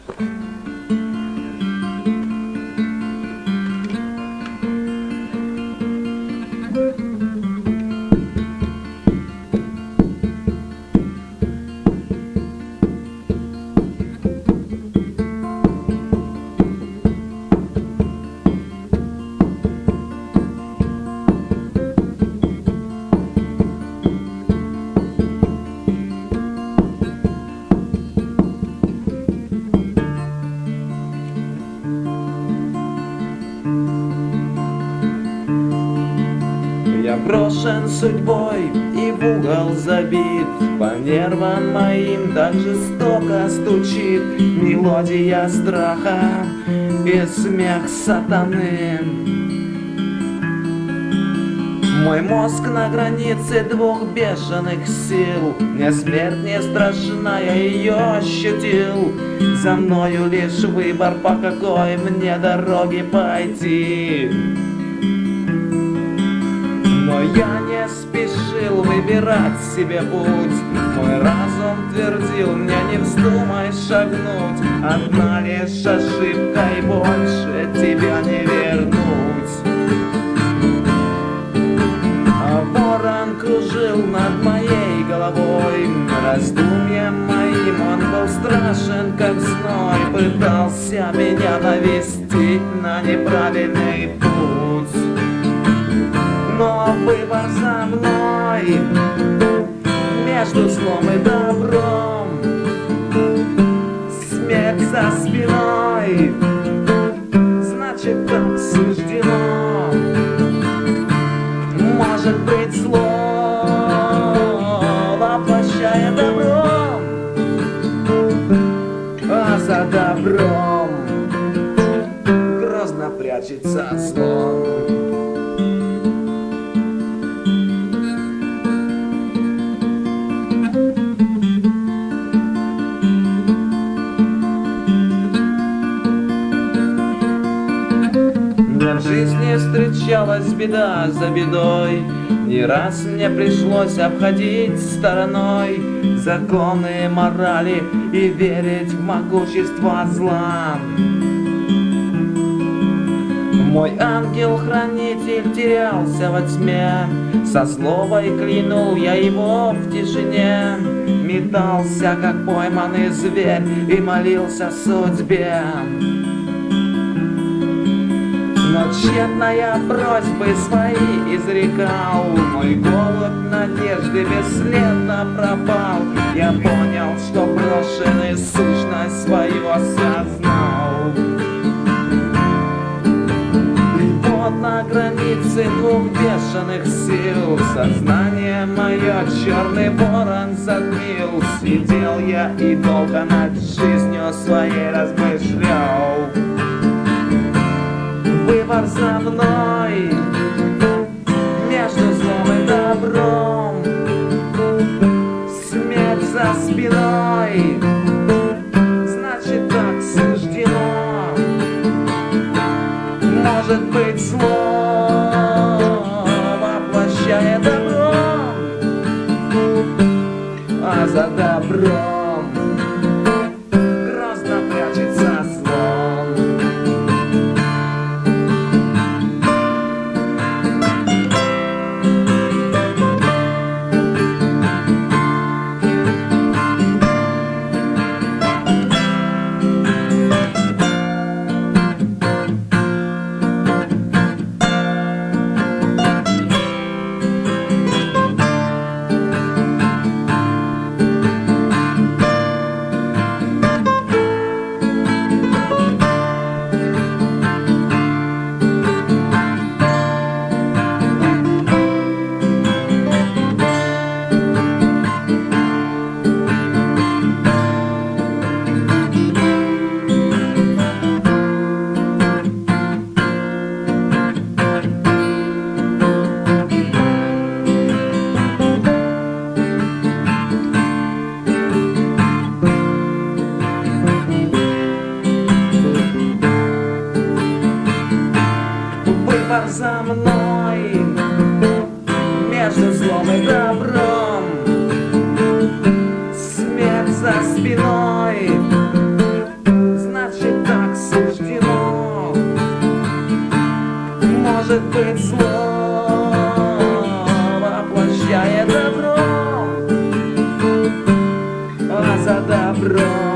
Я брошен судьбой и в угол забит, по нервам моим так жестоко стучит мелодия страха и смех сатаны. Мой мозг на границе двух бешеных сил, мне смерть не страшна, я ее ощутил. За мною лишь выбор, по какой мне дороге пойти. Но я не спешил выбирать себе путь. Мой разум твердил мне: не вздумай шагнуть, одна лишь ошибка и больше тебя не вернуть. А ворон кружил над моей головой, раздумьем моим он был страшен, как зной. Пытался меня навести на неправильный путь. Но выбор за мной между злом и добром, смерть за спиной, значит так суждено. Может быть, зло воплощая добром, а за добром грозно прячется зло. В жизни встречалась беда за бедой, не раз мне пришлось обходить стороной законы морали и верить в могущество зла. Мой ангел-хранитель терялся во тьме, со злобой клянул я его в тишине. Метался, как пойманный зверь, и молился судьбе. Но тщетно я просьбы свои изрекал, мой голубь надежды бесследно пропал. Я понял, что брошенный сущность свою осознал. И вот на границе двух бешеных сил сознание мое черный ворон затмил. Сидел я и долго над жизнью своей размышлял. Выбор за мной между злом и добром, смерть за спиной, значит так суждено. Может быть, зло воплощая добро, а за добром грозно прячется зло. Выбор за мной между злом и добром, смерть за спиной, добром, а за добром.